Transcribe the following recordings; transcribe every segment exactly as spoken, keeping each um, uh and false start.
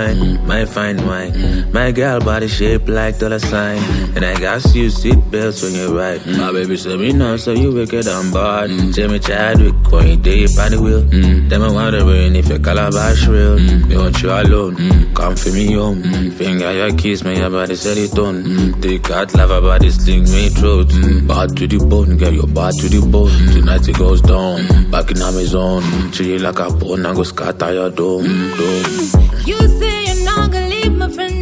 fine, my fine wine. My girl body shaped like dollar sign. And I got you seat belts when you ride. My baby said me no, so you wicked on board. Tell me Chadwick when you day upon the wheel. Then I wondering if your calabash real. Me want you alone, come for me home. Finger your kiss, me your body set it on. They got love about this thing, me throat. Bad to the bone, girl, you're bad to the bone. Tonight it goes down, back in Amazon. Chill like a bone, I go scatter your dome, dome. You say you're not gonna leave me for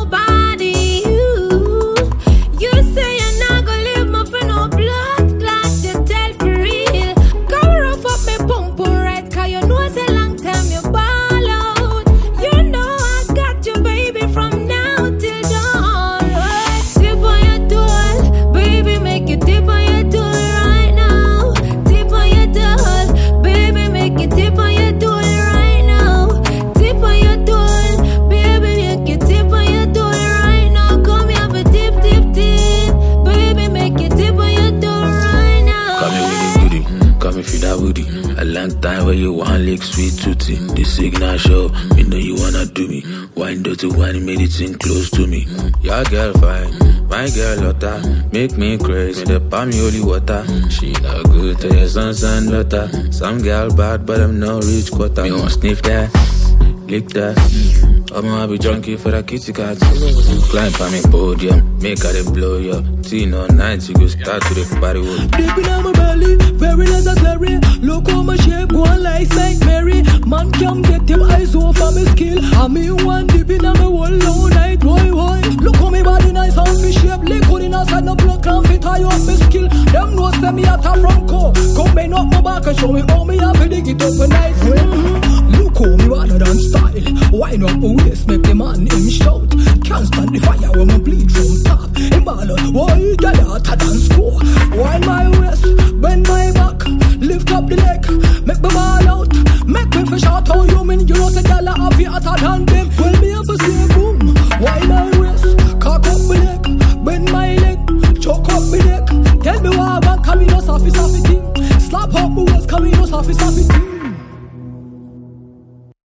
nobody. You, you say you're not gonna leave me for no blood clot. You tell for real. Come rough up me pump right, cause you know it's a long time you ball out. You know I got you, baby, from now till dawn. Tip on your door, baby, make it tip on your door right now. Tip on your door, baby, make it tip on your door right now. Tip on your door, baby, make it tip on your door right now. Come here for tip, tip, tip, baby, make it tip on your door right now. Come here with the booty, come here for that booty. A long time where you want lick sweet tootie. The signal show, me know you wanna do me. Wine dirty wine, made it thing close to me. Your girl fine, my girl Lotta. Make me crazy, the palm holy water. She not good to your sons and daughter. Some girl bad, but I'm no rich quarter. Me want sniff that, lick that. I'm gonna be junkie for the kitty cat. Climb on me podium, make her they blow you. Teen all night, you go start to the party work. Deep in my belly, very necessary. Look how my shape go on like Saint Mary. Man can't get him eyes off of me skill. I mean one deep in my whole long night, boy, boy. Look how me body nice and fish shape. Liquid in outside, no blood can't fit high up me skill. Them know send me at a front core. Come bend up my back and show me how me have to dig it up a nice. Mm-hmm. Look how me rather than style. Wind up my waist, make the man him shout. Can't stand the fire when me bleed from top. Him ball out, why get hotter than score. Wind my waist, bend my back, lift up the leg, make me ball out. Make me fish out how you mean you know say gyal a have it hotter than them. Well me have to say boom. Wind my waist, cock up my leg, bend my leg, choke up my neck. Tell me why I want come in no soft soft thing. Slap up my waist, come in no soft soft thing.